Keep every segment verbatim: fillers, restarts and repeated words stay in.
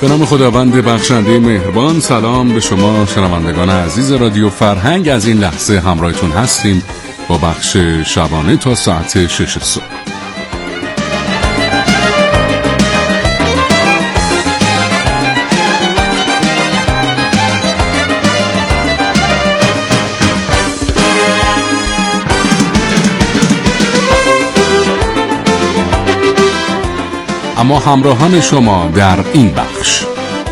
به نام خداوند بخشنده مهربان. سلام به شما شنوندگان عزیز رادیو فرهنگ. از این لحظه همراهتون هستیم با بخش شبانه تا ساعت شش صبح. اما همراهان شما در این بخش: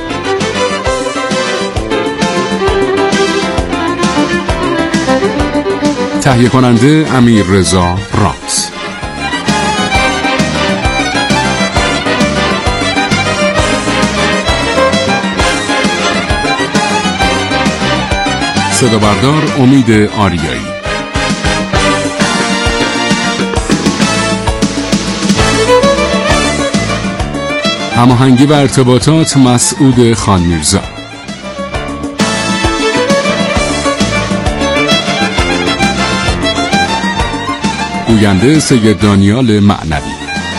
تهیه کننده امیررضا راز، صدا بردار امید آریایی، هماهنگی و ارتباطات مسعود خانمیرزا، گوینده سید دانیال معنوی.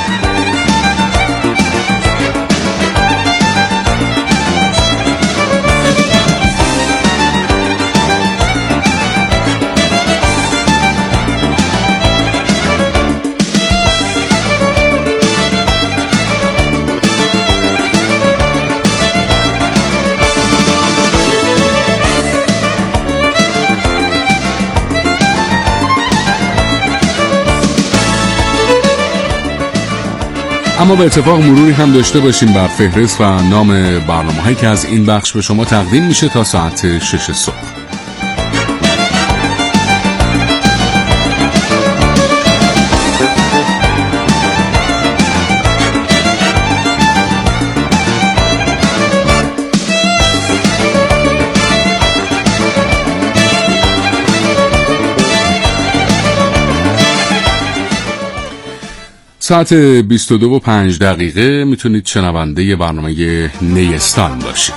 اما به اتفاق مروری هم داشته باشیم بر فهرست و نام برنامه‌هایی که از این بخش به شما تقدیم میشه تا ساعت شش صبح. ساعت بیست و دو و پنج دقیقه میتونید شنونده برنامه نیستان باشید.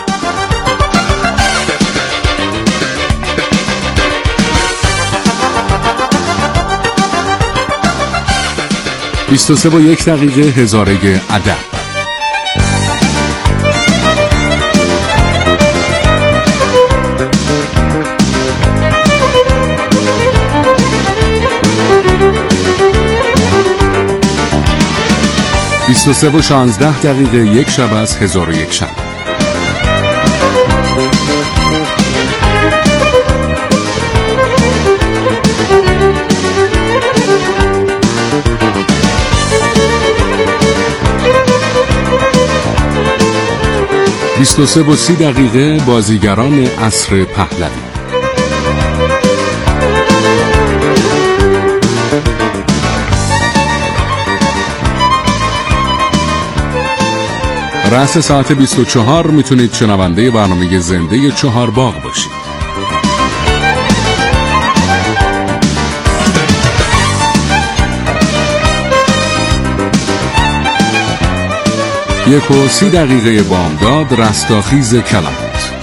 بیست و سه و یک دقیقه هزارگی ادب. بیست و سه و شانزده دقیقه یک شب از هزار و یک شب. بیست و سه و سی دقیقه بازیگران عصر پهلوی. رأس ساعت بیست و چهار میتونید شنونده برنامه زنده چهار باغ باشید. یک و سی دقیقه بامداد رستاخیز کلمات.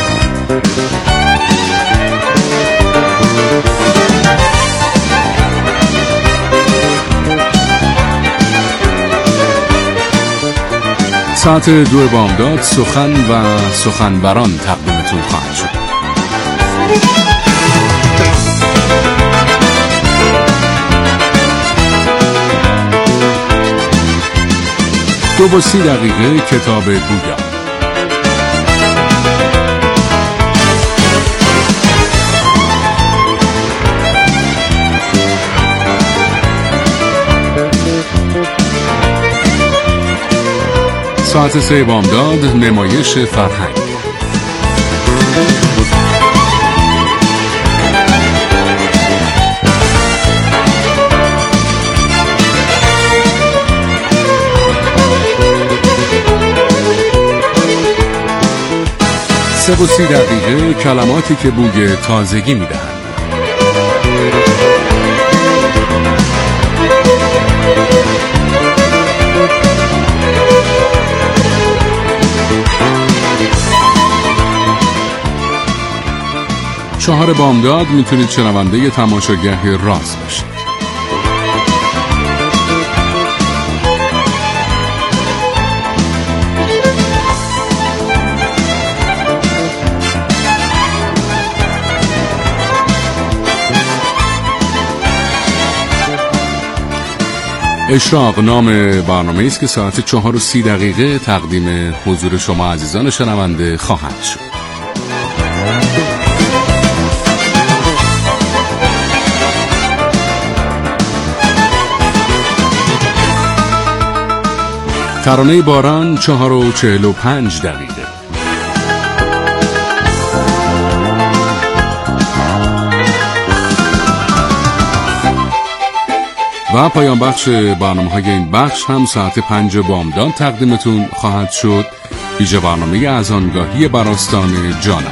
ساعت دو بامداد سخن و سخنوران تقدیمتون خواهد شد. دو و سی دقیقه کتاب گویا. ساعت سه بامداد نمایش فرهنگ. سه و سی دقیقه کلماتی که بوی تازگی میدهند. چهار بامداد میتونید شنونده تماشاگه راز باشید. اشراق نام برنامه است که ساعت چهار و سی دقیقه تقدیم حضور شما عزیزان شنونده خواهد شد. ترانه باران چهار و چهل و پنج دقیقه. و پایان بخش برنامه‌های این بخش هم ساعت پنج بامداد تقدیمتون خواهد شد. ویژه برنامه از آنگاهی بر آستان جانم.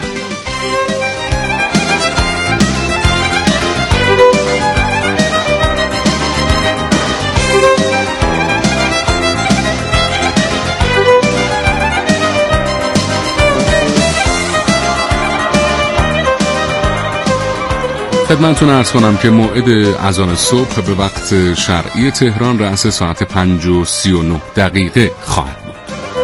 خدمتتون عرض کنم که موعد اذان صبح به وقت شرعی تهران رأس ساعت پنج و سی و نه دقیقه خواهد بود.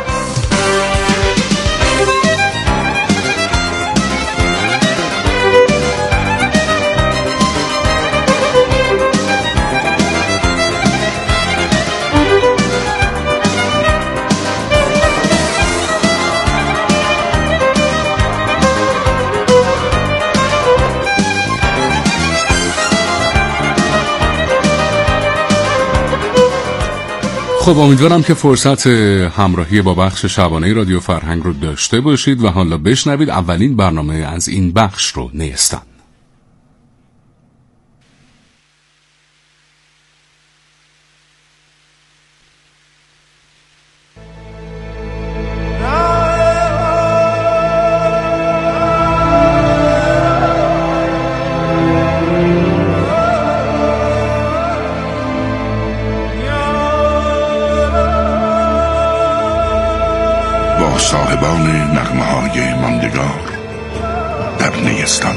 خب امیدوارم که فرصت همراهی با بخش شبانه رادیو فرهنگ رو داشته باشید و حالا بشنوید اولین برنامه از این بخش رو نیستن. صاحبان نغمه‌های ماندگار در نیستان.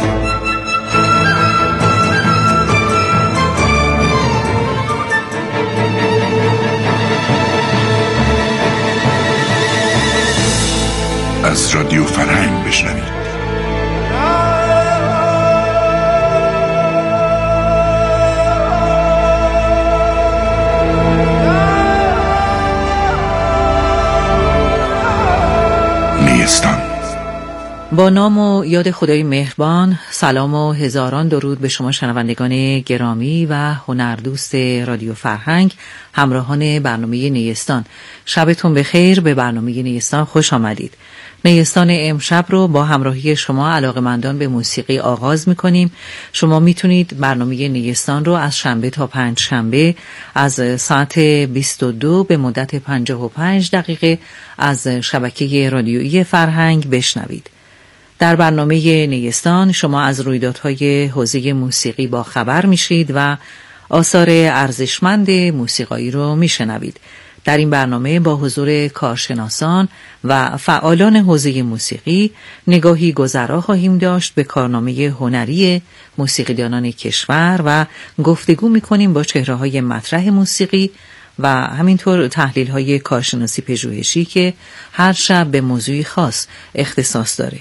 از رادیو فرهنگ بشنوید. با نام و یاد خدای مهربان، سلام و هزاران درود به شما شنوندگان گرامی و هنردوست رادیو فرهنگ، همراهان برنامه نیستان. شبتون بخیر، به برنامه نیستان خوش آمدید. نیستان امشب رو با همراهی شما علاقه‌مندان به موسیقی آغاز می‌کنیم. شما میتونید برنامه نیستان رو از شنبه تا پنج شنبه از ساعت بیست و دو به مدت پنجاه و پنج دقیقه از شبکه رادیویی فرهنگ بشنوید. در برنامه نیستان شما از رویدادهای حوزه موسیقی با خبر میشید و آثار ارزشمند موسیقایی رو میشنوید. در این برنامه با حضور کارشناسان و فعالان حوزه موسیقی نگاهی گذرا خواهیم داشت به کارنامه هنری موسیقیدانان کشور و گفتگو میکنیم با چهره‌های مطرح موسیقی و همینطور تحلیل‌های کارشناسی پژوهشی که هر شب به موضوعی خاص اختصاص داره.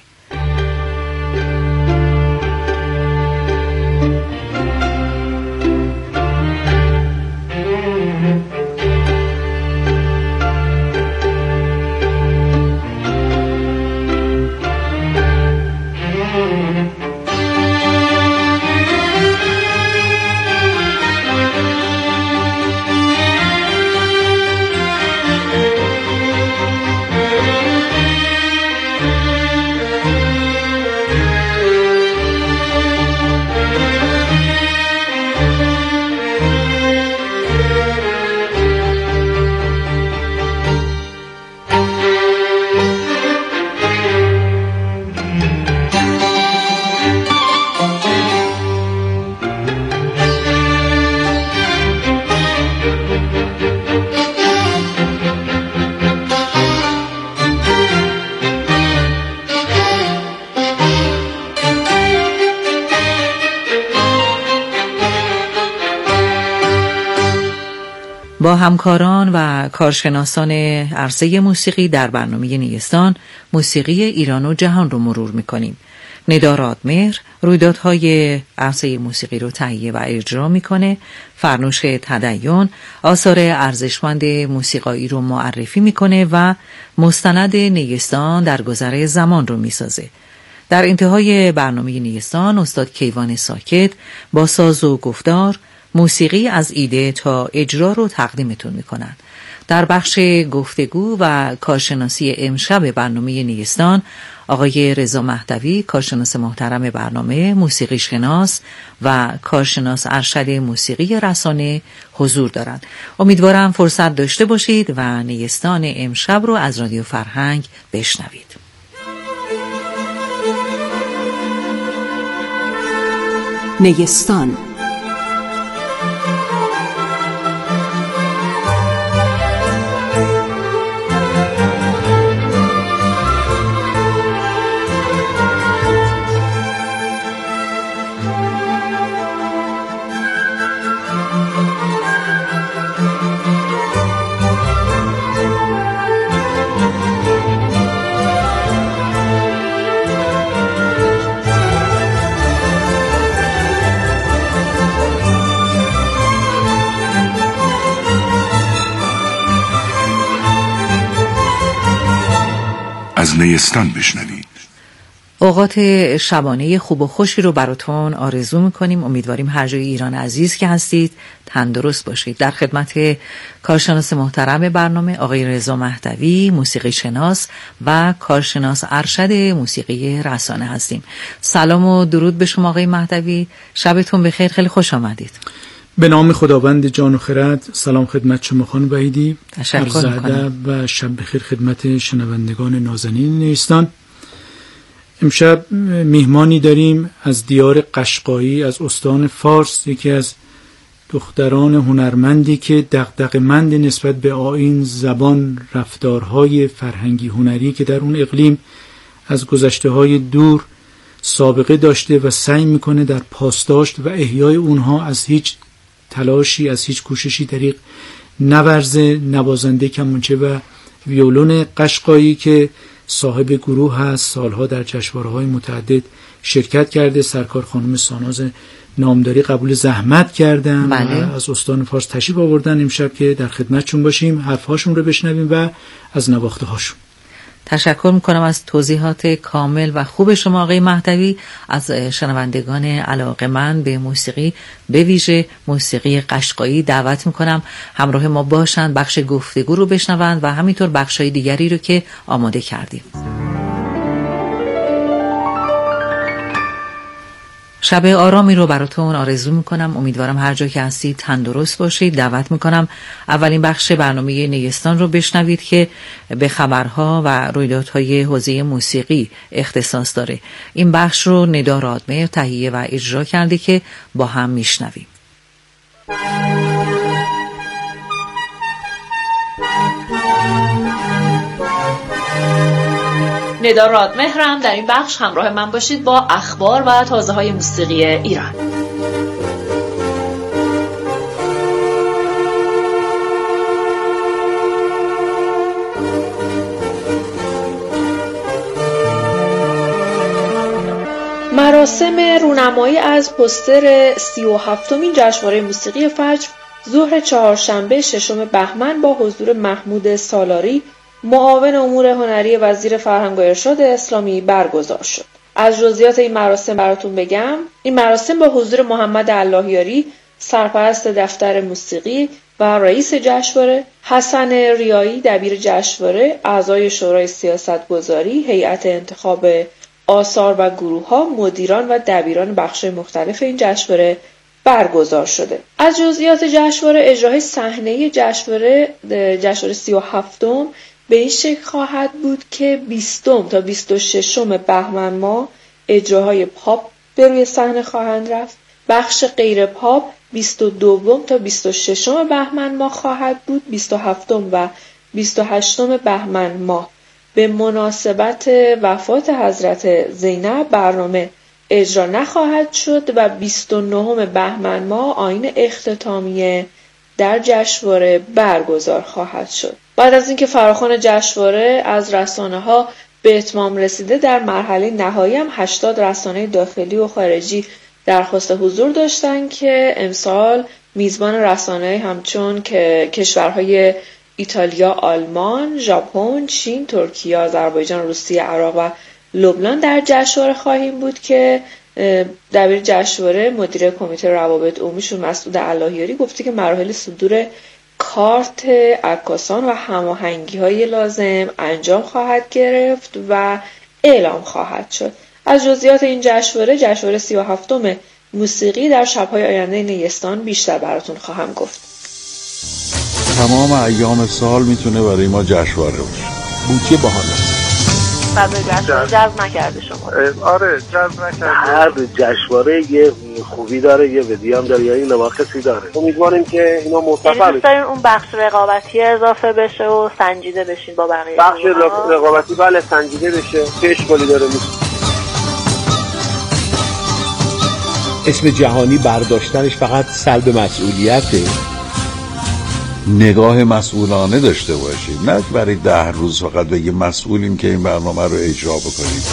با همکاران و کارشناسان عرصه موسیقی در برنامه نیستان موسیقی ایران و جهان رو مرور میکنیم. ندا رادمهر رویدادهای عرصه موسیقی رو تهیه و اجرا میکنه. فرنوش تدین آثار ارزشمند موسیقایی رو معرفی میکنه و مستند نیستان در گذر زمان رو میسازه. در انتهای برنامه نیستان استاد کیوان ساکت با ساز و گفتار موسیقی از ایده تا اجرا رو تقدیمتون میکنن. در بخش گفتگو و کارشناسی امشب برنامه نیستان آقای رضا مهدوی، کارشناس محترم برنامه، موسیقی شناس و کارشناس ارشد موسیقی رسانه حضور دارند. امیدوارم فرصت داشته باشید و نیستان امشب رو از رادیو فرهنگ بشنوید. نیستان از نیستان بشنوید. اوقات شبانه خوب و خوشی رو براتون آرزو میکنیم. امیدواریم هر جای ایران عزیز که هستید تندرست باشید. در خدمت کارشناس محترم برنامه آقای رضا مهدوی، موسیقی شناس و کارشناس ارشد موسیقی رسانه هستیم. سلام و درود به شما آقای مهدوی. شبتون بخیر، خیلی خوش آمدید. به نام خداوند جان و خرد. سلام خدمت شما خانم وحیدی. تشکر میکنم و شب بخیر خدمت شنوندگان نازنین نیستان. امشب میهمانی داریم از دیار قشقایی، از استان فارس، یکی از دختران هنرمندی که دغدغه‌مند نسبت به آیین، زبان، رفتارهای فرهنگی هنری که در اون اقلیم از گذشته‌های دور سابقه داشته و سعی میکنه در پاسداشت و احیای اونها از هیچ تلاشی، از هیچ کوششی دریغ نورزه. نوازنده کمانچه و ویولون قشقایی که صاحب گروه هست، سالها در جشنواره‌های متعدد شرکت کرده. سرکار خانم ساناز نامداری قبول زحمت کردن بله. و از استان فارس تشریف آوردن امشب که در خدمتشون باشیم، حرفهاشون رو بشنویم و از نواخته هاشون. تشکر میکنم از توضیحات کامل و خوب شما آقای مهدوی. از شنوندگان علاقه‌مند به موسیقی، به ویژه موسیقی قشقایی، دعوت میکنم همراه ما باشند، بخش گفتگو رو بشنوند و همینطور بخشای دیگری رو که آماده کردیم. شب آرامی رو براتون آرزو میکنم. امیدوارم هر جا که هستید تندرست باشید. دعوت میکنم اولین بخش برنامه نیستان رو بشنوید که به خبرها و رویدادهای حوزه موسیقی اختصاص داره. این بخش رو ندا رادمهر تهیه و اجرا کرده که با هم میشنویم. ندا رادمهرم. در این بخش همراه من باشید با اخبار و تازه های موسیقی ایران. مراسم رونمایی از پوستر سی و هفتمین جشنواره موسیقی فجر ظهر چهارشنبه ششم بهمن با حضور محمود سالاری، معاون امور هنری وزیر فرهنگ و ارشاد اسلامی برگزار شد. از جزئیات این مراسم براتون بگم. این مراسم با حضور محمد اللهیاری، سرپرست دفتر موسیقی و رئیس جشنواره، حسن ریایی دبیر جشنواره، اعضای شورای سیاستگذاری، هیئت انتخاب آثار و گروه‌ها، مدیران و دبیران بخش مختلف این جشنواره برگزار شده. از جزئیات جشنواره، اجرای صحنه‌ای جشنواره جشنواره سی و هفتم به این شکل خواهد بود که بیستم تا بیست و ششم بهمن ماه اجراهای پاپ به روی صحنه خواهند رفت. بخش غیر پاپ بیست و دوم تا بیست و ششم بهمن ماه خواهد بود. بیست و هفتم و بیست و هشتم بهمن ماه به مناسبت وفات حضرت زینب برنامه اجرا نخواهد شد و بیست و نهم بهمن ماه آیین اختتامیه در جشنواره برگزار خواهد شد. بعد از اینکه فراخوان جشنواره از رسانه‌ها به اتمام رسیده، در مرحله نهایی هم هشتاد رسانه داخلی و خارجی درخواست حضور داشتن که امسال میزبان رسانه‌ای همچون که کشورهای ایتالیا، آلمان، ژاپن، چین، ترکیه، آذربایجان، روسیه، عراق و لبنان در جشنواره خواهیم بود که دبیر جشنواره مدیر کمیته روابط عمومیشون مسعود اللهیاری گفته که مراحل صدور کارت عکاسان و هماهنگی‌های لازم انجام خواهد گرفت و اعلام خواهد شد. از جزئیات این جشنواره، جشنواره سی و هفتم موسیقی در شب‌های آینده نیستان بیشتر براتون خواهم گفت. تمام ایام سال میتونه برای ما جشنواره باشه. بوکه باحاله. و به جشنواره جذب نکرده شما؟ آره جذب نکرده. هر جشنواره یه خوبی داره، یه بدی هم داره، یا یه نواقصی داره. امیدواریم که اینا موفق بشن. اون بخش رقابتی اضافه بشه و سنجیده بشین با بقیه. بخش رقابتی بله سنجیده بشه. چه اشکالی داره میشه. اسم جهانی برداشتنش فقط سلب مسئولیته. نگاه مسئولانه داشته باشید، نه برای ده روز فقط بگیم مسئولیم که این برنامه رو اجرا بکنیم.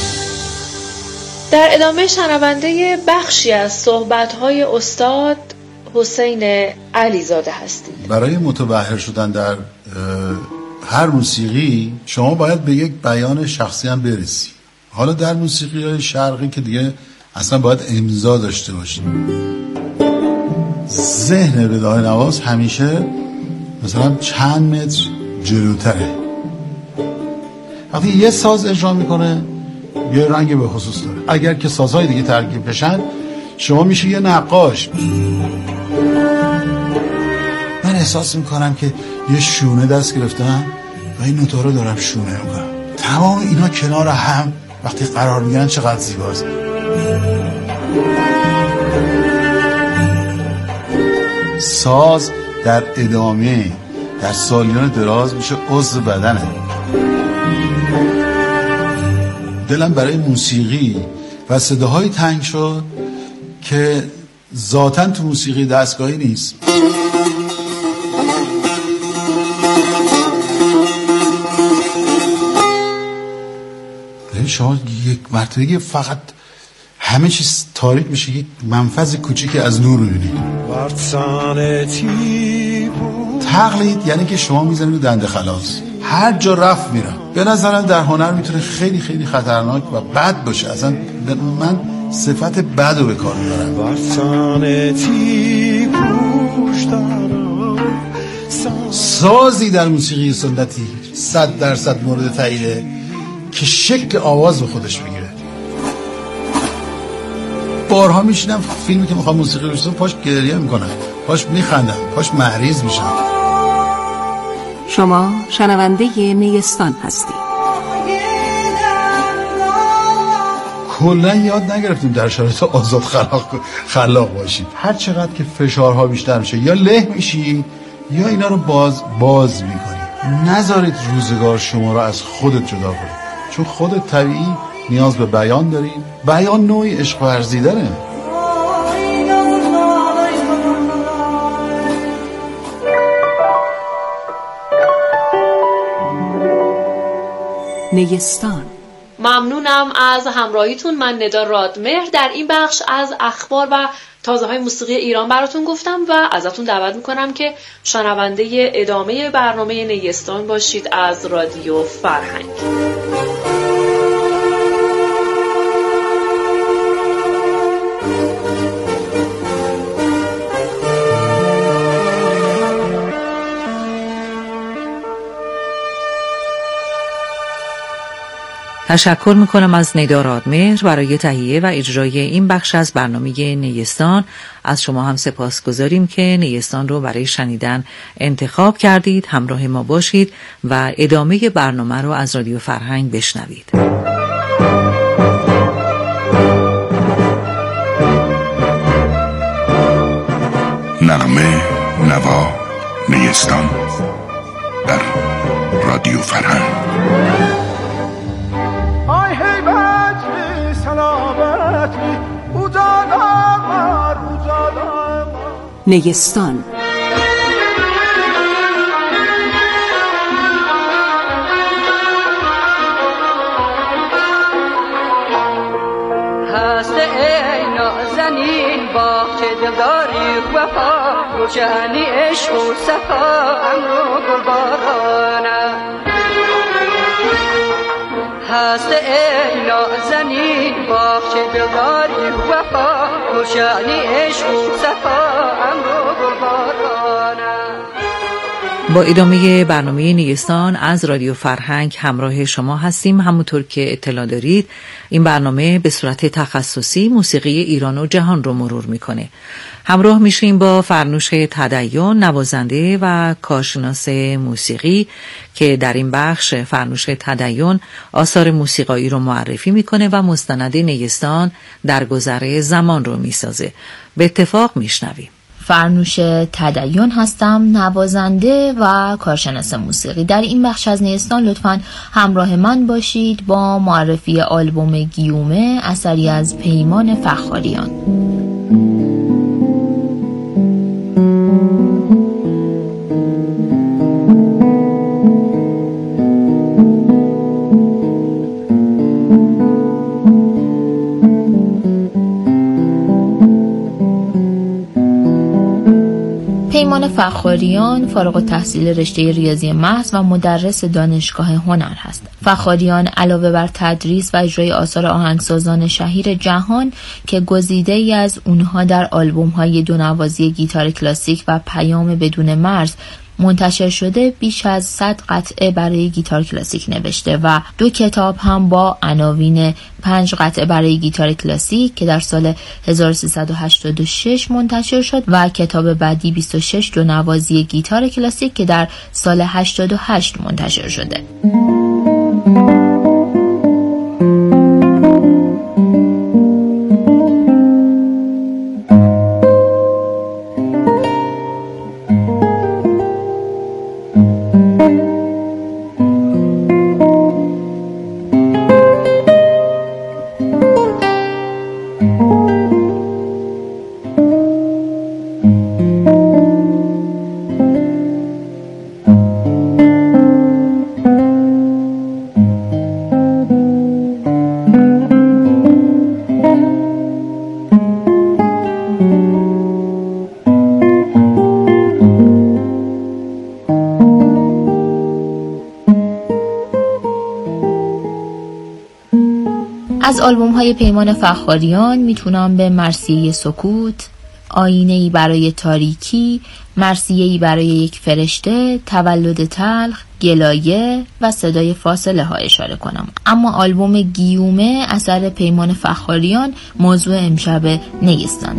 در ادامه شنونده بخشی از صحبت‌های استاد حسین علیزاده هستید. برای متبحر شدن در هر موسیقی شما باید به یک بیان شخصی هم برسی. حالا در موسیقی‌های شرقی که دیگه اصلا باید امضا داشته باشید. ذهن بداهه نواز همیشه مثلا چند متر جلوتره. وقتی یه ساز اجرا میکنه یه رنگ به خصوص داره. اگر که سازهای دیگه ترکیب بشن شما میشه یه نقاش. من احساس میکنم که یه شونه دست گرفتم و این نوتا رو دارم شونه میکنم. تمام اینا کنار هم وقتی قرار میگیرن چقدر زیباست. ساز در ادامه در سالیان دراز میشه عضو بدنه. دلم برای موسیقی و صداهای تنگ شد که ذاتاً تو موسیقی دستگاهی نیست. شما یک مرتبه فقط همه چیز تاریک میشه، یک منفذ کوچیک از نور میبینید. تقلید یعنی که شما میزنید رو دنده خلاص، هر جا رفت میرم. به نظرم در هنر میتونه خیلی خیلی خطرناک و بد باشه. اصلا من صفت بد رو به کار میبرم. سازی در موسیقی سنتی صد درصد مورد تاییده که شکل آواز به خودش بگیره. بارها میشینم فیلمی که میخوام موسیقی بشنوم پاش گریه میکنم، پاش میخندم، پاش مریض میشم. شما شنونده نیستان هستید. کلا یاد نگرفتیم در شرایط آزاد خلاق خلاق باشیم. هر چقدر که فشارها بیشتر میشه یا له میشی یا اینا رو باز باز میکنی. نذارید روزگار شما رو از خودت جدا کنه، چون خودت طبیعی نیاز به بیان داری. بیان نوعی عشق ورزیدنه. نیستان. ممنونم از همراهیتون. من ندا رادمهر در این بخش از اخبار و تازه های موسیقی ایران براتون گفتم و ازتون دعوت میکنم که شنونده ادامه برنامه نیستان باشید از رادیو فرهنگ. تشکر میکنم از ندا رادمهر برای تهیه و اجرای این بخش از برنامه نیستان. از شما هم سپاس گذاریم که نیستان رو برای شنیدن انتخاب کردید. همراه ما باشید و ادامه برنامه رو از رادیو فرهنگ بشنوید. نغمه نوا نیستان در رادیو فرهنگ. نیستان. هست ای نازنین باغ که دلداری وفا روشنی عشق و صفا امر و گلبارانه هست ای نازنین باغ که دلداری وفا روشنی عشق و صفا امر و گلبارانه. با ادامه برنامه نیستان از رادیو فرهنگ همراه شما هستیم. همونطور که اطلاع دارید این برنامه به صورت تخصصی موسیقی ایران و جهان رو مرور میکنه. همراه میشیم با فرنوش تدین، نوازنده و کارشناس موسیقی که در این بخش فرنوش تدین آثار موسیقایی رو معرفی میکنه و مستند نیستان در گذر زمان رو میسازه. به اتفاق میشنویم. فرنوش تدین هستم، نوازنده و کارشناس موسیقی. در این بخش از نیستان لطفاً همراه من باشید با معرفی آلبوم گیومه، اثری از پیمان فخاریان. پیمان فخاریان فارغ التحصیل رشته ریاضی محض و مدرس دانشگاه هنر هست. فخاریان علاوه بر تدریس و اجرای آثار آهنگسازان شهیر جهان که گزیده‌ای از اونها در آلبوم‌های دونوازی گیتار کلاسیک و پیام بدون مرز منتشر شده، بیش از صد قطعه برای گیتار کلاسیک نوشته و دو کتاب هم با عناوین پنج قطعه برای گیتار کلاسیک که در سال هزار و سیصد و هشتاد و شش منتشر شد و کتاب بعدی بیست و شش دونوازی گیتار کلاسیک که در سال هشتاد و هشت منتشر شده. از آلبوم های پیمان فخاریان میتونم به مرثیه سکوت، آینه‌ای برای تاریکی، مرثیه‌ای برای یک فرشته، تولد تلخ، گلایه و صدای فاصله ها اشاره کنم. اما آلبوم گیومه اثر پیمان فخاریان موضوع امشب نیستانه.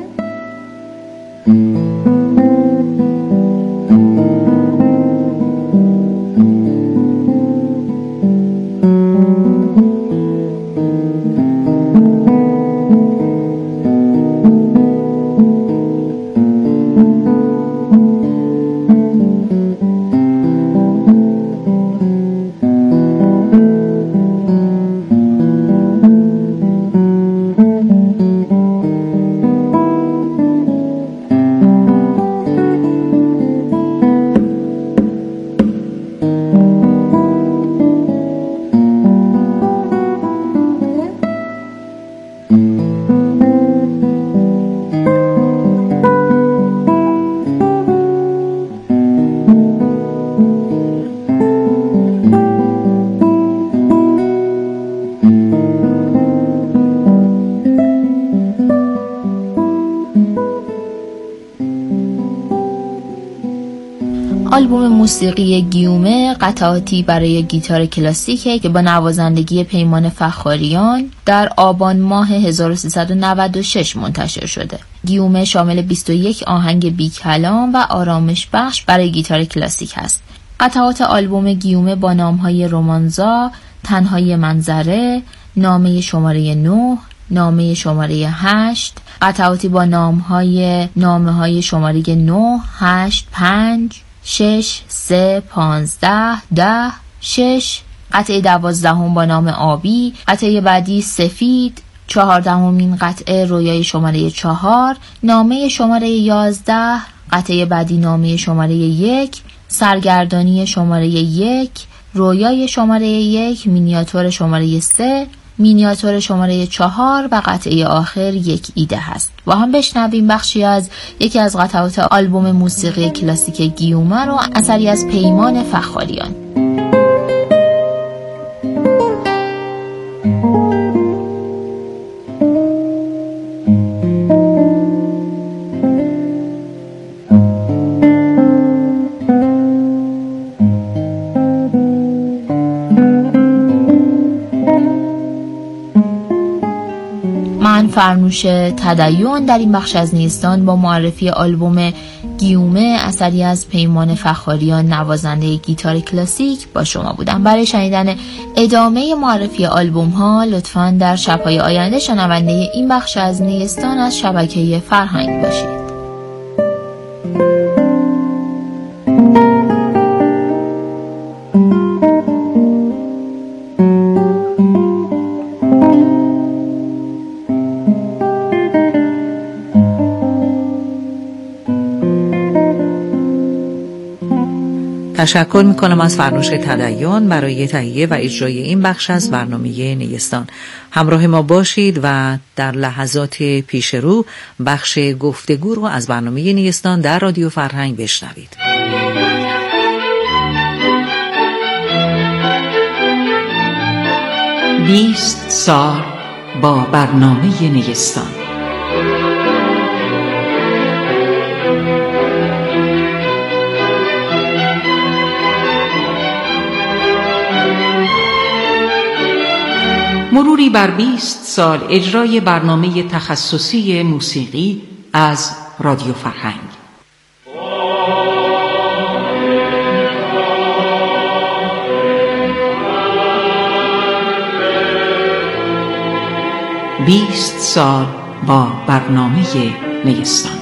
آلبوم موسیقی گیومه قطعاتی برای گیتار کلاسیکه که با نوازندگی پیمان فخاریان در آبان ماه هزار و سیصد و نود و شش منتشر شده. گیومه شامل بیست و یک آهنگ بی کلام و آرامش بخش برای گیتار کلاسیک است. قطعات آلبوم گیومه با نامهای رومانزا، تنهای منظره، نامه شماره نه، نامه شماره هشت، قطعاتی با نامهای نامه های شماره نه، هشت، پنج، شش، سه، پانزده، ده، شش، قطعه دوازدهم با نام آبی، قطعه بعدی سفید، چهاردهمین قطعه رویای شماره چهار، نامه شماره یازده، قطعه بعدی نامه شماره یک، سرگردانی شماره یک، رویای شماره یک، مینیاتور شماره سه، مینیاتور شماره چهار و قطعه آخر یک ایده هست. با هم بشنویم بخشی از یکی از قطعات آلبوم موسیقی کلاسیک گیومه رو، اثری از پیمان فخاریان. من فرنوش تدین در این بخش از نیستان با معرفی آلبوم گیومه، اثری از پیمان فخاریان، نوازنده گیتار کلاسیک، با شما بودم. برای شنیدن ادامه معرفی آلبوم ها لطفاً در شب‌های آینده شنونده این بخش از نیستان از شبکه فرهنگ باشید. تشکر میکنم از فرنوش تدین برای تهیه و اجرای این بخش از برنامه نیستان. همراه ما باشید و در لحظات پیش رو بخش گفتگو رو از برنامه نیستان در رادیو فرهنگ بشنوید. بیست سال با برنامه نیستان. مروری بر بیست سال اجرای برنامه تخصصی موسیقی از رادیو فرهنگ. بیست سال با برنامه نیستان.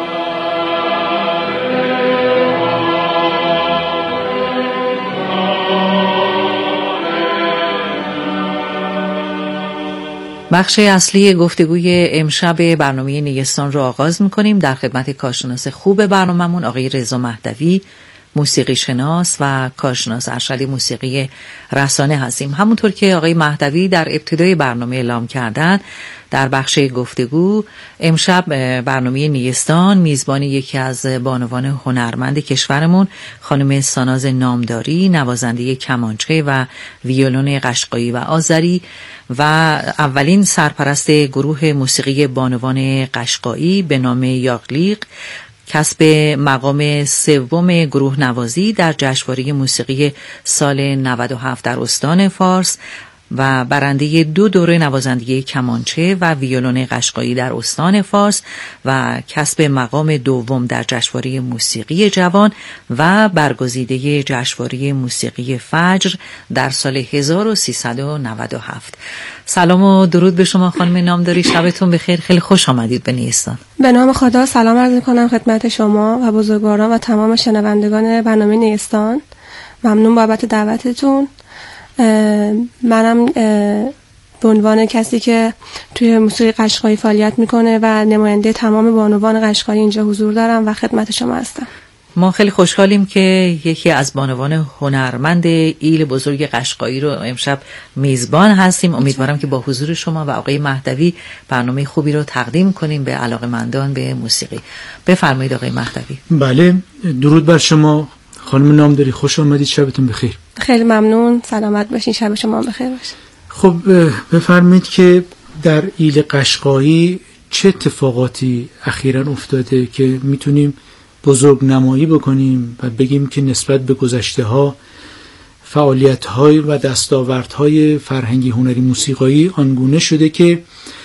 بخش اصلی گفتگوی امشب برنامه نیستان رو آغاز می‌کنیم. در خدمت کارشناس خوب برنامه‌مون آقای رضا مهدوی، موسیقی شناس و کارشناس ارشد موسیقی رسانه هستیم. همونطور که آقای مهدوی در ابتدای برنامه اعلام کردن، در بخش گفتگو امشب برنامه نیستان میزبان یکی از بانوان هنرمند کشورمون، خانم ساناز نامداری، نوازنده کمانچه و ویولون قشقایی و آذری و اولین سرپرست گروه موسیقی بانوان قشقایی به نام یاغلیق، کسب مقام سوم گروه نوازی در جشنواره موسیقی سال نود و هفت در استان فارس و برنده دو دوره نوازندگی کمانچه و ویولون قشقایی در استان فارس و کسب مقام دوم در جشنواره موسیقی جوان و برگزیده جشنواره موسیقی فجر در سال هزار و سیصد و نود و هفت. سلام و درود به شما خانم نامداری، شبتون بخیر، خیلی خوش آمدید به نیستان. به نام خدا سلام عرض می‌کنم خدمت شما و بزرگواران و تمام شنوندگان برنامه نیستان. ممنون بابت دعوتتون. منم به عنوان کسی که توی موسیقی قشقایی فعالیت میکنه و نماینده تمام بانوان قشقایی اینجا حضور دارم و خدمت شما هستم. ما خیلی خوشحالیم که یکی از بانوان هنرمند ایل بزرگ قشقایی رو امشب میزبان هستیم. امیدوارم که با حضور شما و آقای مهدوی برنامه خوبی رو تقدیم کنیم به علاقه‌مندان به موسیقی. بفرمایید آقای مهدوی. بله، درود بر شما خانم نامداری، خوش آمدید، شبتون بخیر. خیلی ممنون، سلامت باشین، شب شما بخیر باشه. خب بفرمایید که در ایل قشقایی چه اتفاقاتی اخیراً افتاده که میتونیم بزرگ نمایی بکنیم و بگیم که نسبت به گذشته ها فعالیت های و دستاوردهای فرهنگی هنری موسیقایی آنگونه شده که